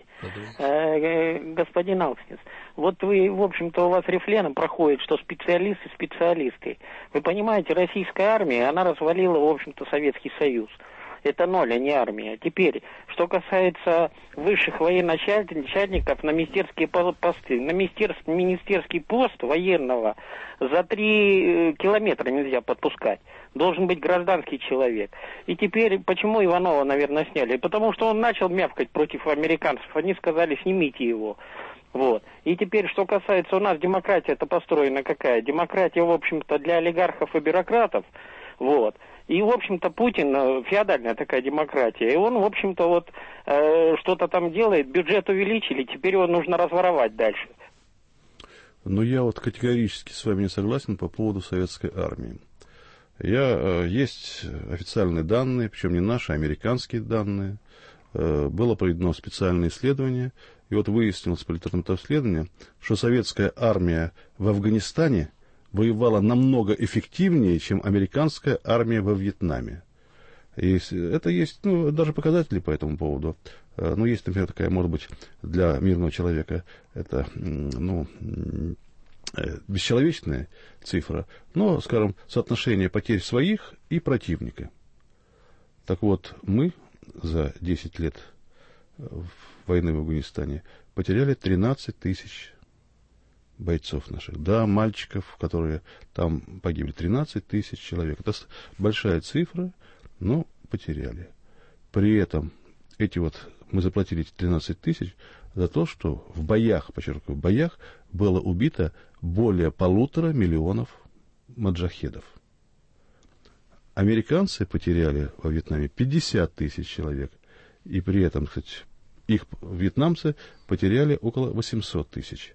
Speaker 21: Господин Алкснис, вот вы, в общем-то, у вас рефреном проходит, что специалисты. Вы понимаете, российская армия, она развалила, в общем-то, Советский Союз. Это ноль, а не армия. Теперь, что касается высших военачальников на министерские посты. На министерский пост военного за 3 километра нельзя подпускать. Должен быть гражданский человек. И теперь, почему Иванова, наверное, сняли? Потому что он начал мявкать против американцев. Они сказали, снимите его. Вот. И теперь, что касается у нас демократия-то построена какая? Демократия, в общем-то, для олигархов и бюрократов. Вот. И, в общем-то, Путин, феодальная такая демократия, и он, в общем-то, вот что-то там делает, бюджет увеличили, теперь его нужно разворовать дальше.
Speaker 3: Но я вот категорически с вами не согласен по поводу советской армии. Есть официальные данные, причем не наши, а американские данные. Было проведено специальное исследование, и вот выяснилось по результатам этого исследования, что советская армия в Афганистане воевала намного эффективнее, чем американская армия во Вьетнаме. Это есть, даже показатели по этому поводу. Есть, например, такая, может быть, для мирного человека, это, бесчеловечная цифра, но, скажем, соотношение потерь своих и противника. Так вот, мы за 10 лет войны в Афганистане потеряли 13 тысяч бойцов наших. Да, мальчиков, которые там погибли. 13 тысяч человек. Это большая цифра, но потеряли. При этом мы заплатили эти 13 тысяч за то, что в боях, подчеркиваю, в боях было убито более 1,5 миллиона маджахедов. Американцы потеряли во Вьетнаме 50 тысяч человек. И при этом, кстати, их вьетнамцы потеряли около 800 тысяч.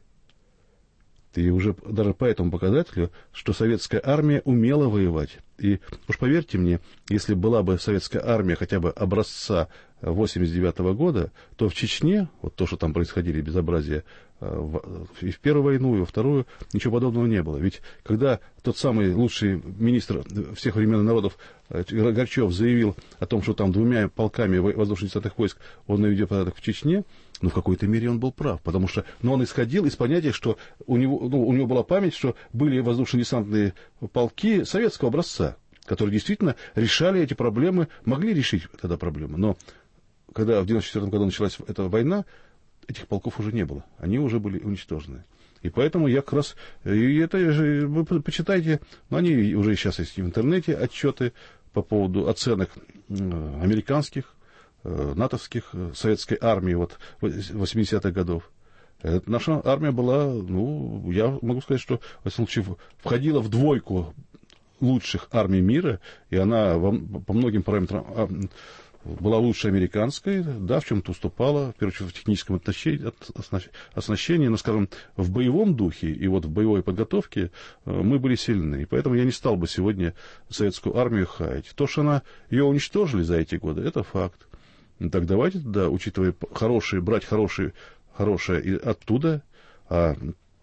Speaker 3: И уже даже по этому показателю, что советская армия умела воевать. И уж поверьте мне, если была бы советская армия хотя бы образца 1989 года, то в Чечне, вот то, что там происходили безобразия и в Первую войну, и во Вторую, ничего подобного не было. Ведь когда тот самый лучший министр всех времен и народов Горчев заявил о том, что там 2 полками воздушно-десантных войск он наведет порядок в Чечне, в какой-то мере он был прав, потому что он исходил из понятия, что у него была память, что были воздушно-десантные полки советского образца, которые действительно решали эти проблемы, могли решить тогда проблемы. Но когда в 1994 году началась эта война, этих полков уже не было, они уже были уничтожены. И поэтому я как раз, вы почитайте, они уже сейчас есть в интернете отчеты по поводу оценок американских, натовских, советской армии 80-х годов. Наша армия была, я могу сказать, что в этом случае входила в 2 лучших армий мира, и она по многим параметрам была лучше американской, да, в чем-то уступала, в первую очередь в техническом оснащении, но, скажем, в боевом духе и в боевой подготовке мы были сильны. И поэтому я не стал бы сегодня советскую армию хаять. То, что ее уничтожили за эти годы, это факт. Так давайте тогда, учитывая брать хорошее и оттуда, а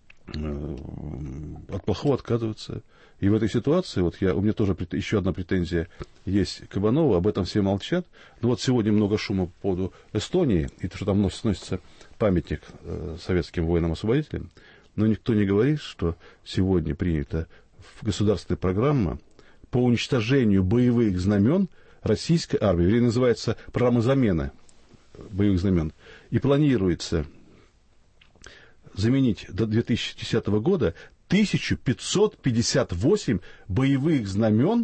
Speaker 3: от плохого отказываться. И в этой ситуации, у меня тоже еще одна претензия есть к Иванову, об этом все молчат. Но сегодня много шума по поводу Эстонии, и то, что там сносится памятник советским воинам-освободителям. Но никто не говорит, что сегодня принята государственная программа по уничтожению боевых знамен российской армии, или называется программа замены боевых знамен, и планируется заменить до 2010 года 1558 боевых знамен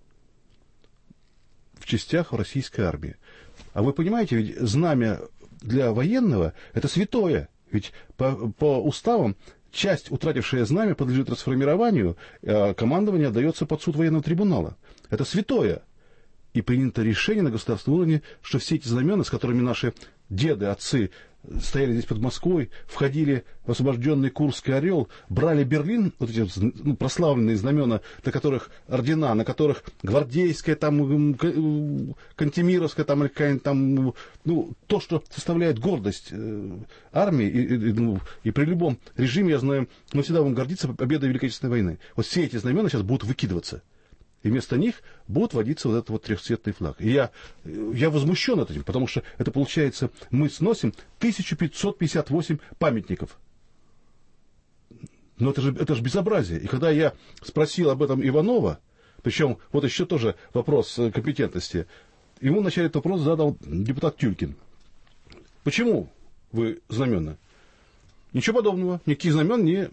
Speaker 3: в частях российской армии. А вы понимаете, ведь знамя для военного – это святое. Ведь по уставам часть, утратившая знамя, подлежит расформированию, а командование отдается под суд военного трибунала. Это святое. И принято решение на государственном уровне, что все эти знамена, с которыми наши деды, отцы стояли здесь под Москвой, входили в освобожденный Курский орел, брали Берлин, эти прославленные знамена, на которых ордена, на которых гвардейская, Кантемировская, или какая-нибудь то, что составляет гордость армии, и при любом режиме, я знаю, мы всегда будем гордиться победой Великой Отечественной войны. Все эти знамена сейчас будут выкидываться. И вместо них будет вводиться этот трехцветный флаг. И я возмущен этим, потому что это получается, мы сносим 1558 памятников. Но это же безобразие. И когда я спросил об этом Иванова, причем еще тоже вопрос компетентности, ему вначале этот вопрос задал депутат Тюлькин. Почему вы знамена? Ничего подобного, никаких знамен не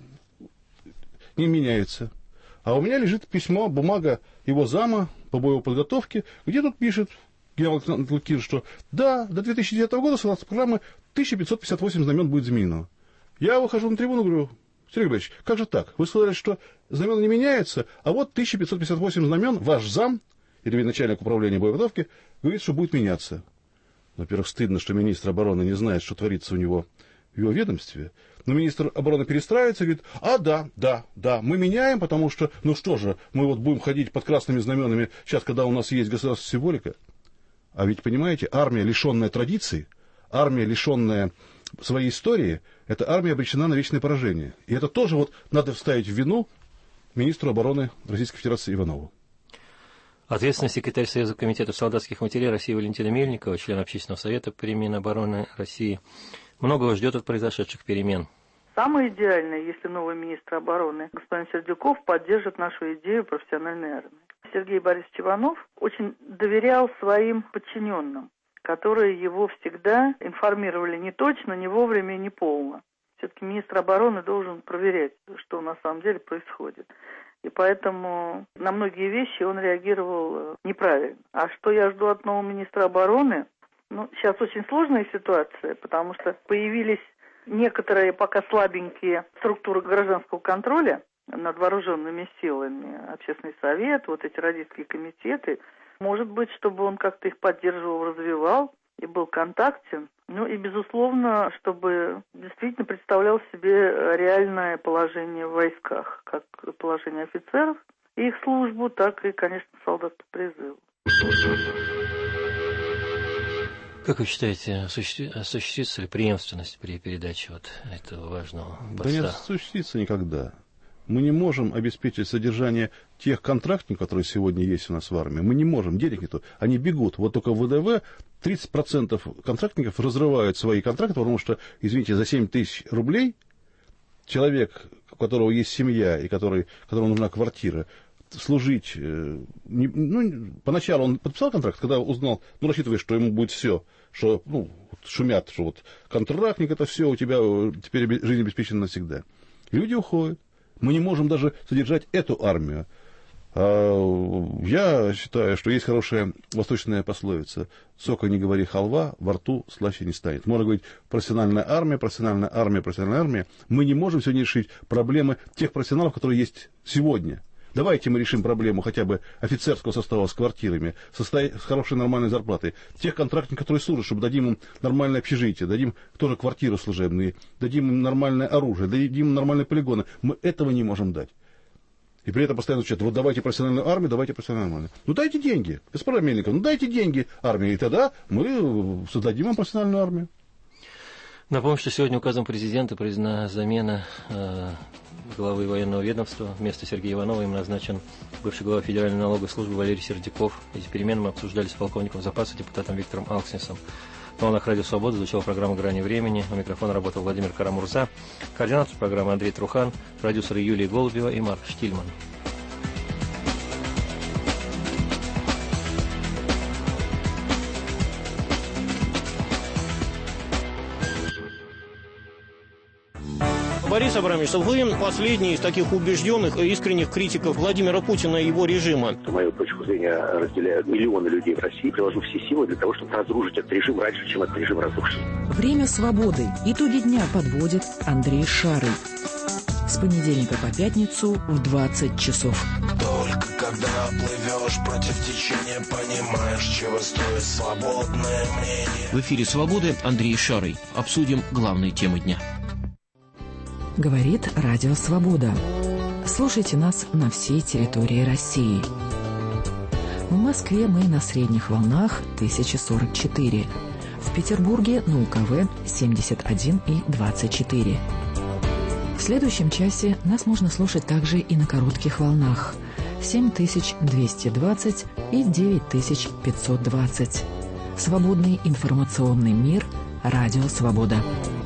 Speaker 3: меняется. А у меня лежит письмо, бумага его зама по боевой подготовке, где тут пишет генерал Лукин, что да, до 2009 года, согласно программы, 1558 знамен будет заменено. Я выхожу на трибуну, говорю: Сергей Борисович, как же так? Вы сказали, что знамена не меняются, а 1558 знамен ваш зам, или начальник управления боевой подготовки, говорит, что будет меняться. Во-первых, стыдно, что министр обороны не знает, что творится у него в его ведомстве. Но министр обороны перестраивается и говорит: да, мы меняем, потому что, что же, мы будем ходить под красными знаменами сейчас, когда у нас есть государственная символика. А ведь, понимаете, армия, лишенная традиций, армия, лишенная своей истории, эта армия обречена на вечное поражение. И это тоже надо вставить в вину министру обороны Российской Федерации Иванову.
Speaker 2: Ответственный секретарь Союза комитета солдатских матерей России Валентина Мельникова, член Общественного совета при Минобороны России, многого ждет от произошедших перемен.
Speaker 4: Самое идеальное, если новый министр обороны господин Сердюков поддержит нашу идею профессиональной армии. Сергей Борисович Иванов очень доверял своим подчиненным, которые его всегда информировали не точно, не вовремя, не полно. Все-таки министр обороны должен проверять, что на самом деле происходит. И поэтому на многие вещи он реагировал неправильно. А что я жду от нового министра обороны? Сейчас очень сложная ситуация, потому что появились некоторые пока слабенькие структуры гражданского контроля над вооруженными силами, общественный совет, вот эти родительские комитеты. Может быть, чтобы он как-то их поддерживал, развивал и был контактен. И, безусловно, чтобы действительно представлял себе реальное положение в войсках, как положение офицеров и их службу, так и, конечно, солдат по призыву.
Speaker 2: Как вы считаете, осуществится ли преемственность при передаче этого важного поста?
Speaker 3: Да не осуществится никогда. Мы не можем обеспечить содержание тех контрактников, которые сегодня есть у нас в армии. Мы не можем, денег нету. Они бегут. Вот только в ВДВ 30% контрактников разрывают свои контракты, потому что, извините, за 7 тысяч рублей человек, у которого есть семья и которому нужна квартира, служить... поначалу он подписал контракт, когда узнал, рассчитывая, что ему будет все, что, шумят, что вот контрактник это все, у тебя теперь жизнь обеспечена навсегда. Люди уходят. Мы не можем даже содержать эту армию. Я считаю, что есть хорошая восточная пословица: «Сока не говори халва, во рту слаще не станет». Можно говорить профессиональная армия, профессиональная армия, профессиональная армия. Мы не можем сегодня решить проблемы тех профессионалов, которые есть сегодня. Давайте мы решим проблему хотя бы офицерского состава с квартирами, с хорошей нормальной зарплатой. Тех контрактников, которые служат, чтобы дадим им нормальное общежитие, дадим тоже квартиры служебные, дадим им нормальное оружие, дадим им нормальные полигоны. Мы этого не можем дать. И при этом постоянно звучат: вот давайте профессиональную армию, давайте профессиональную армию. Дайте деньги, господин Мельников, дайте деньги армии, и тогда мы создадим им профессиональную армию.
Speaker 2: Напомню, что сегодня указом президента признана замена главы военного ведомства. Вместо Сергея Иванова им назначен бывший глава Федеральной налоговой службы Валерий Сердюков. Эти перемены мы обсуждали с полковником запаса депутатом Виктором Алкснисом. На волнах Радио Свобода звучала программа «Грани времени». У микрофона работал Владимир Карамурза. Координатор программы Андрей Трухан. Продюсеры Юлия Голубева и Марк Штильман.
Speaker 22: Борис Абрамович, вы последний из таких убежденных и искренних критиков Владимира Путина и его режима.
Speaker 23: Мою точку зрения разделяют миллионы людей в России. Приложу все силы для того, чтобы разрушить этот режим раньше, чем этот режим разрушен.
Speaker 12: Время свободы. Итоги дня подводит Андрей Шарый. С понедельника по пятницу в 20 часов.
Speaker 24: Только когда плывешь против течения, понимаешь, чего стоит свободное мнение.
Speaker 25: В эфире «Свободы» Андрей Шарый. Обсудим главные темы дня.
Speaker 12: Говорит Радио Свобода. Слушайте нас на всей территории России. В Москве мы на средних волнах 1044. В Петербурге на УКВ 71 и 24. В следующем часе нас можно слушать также и на коротких волнах 7220 и 9520. Свободный информационный мир. Радио Свобода.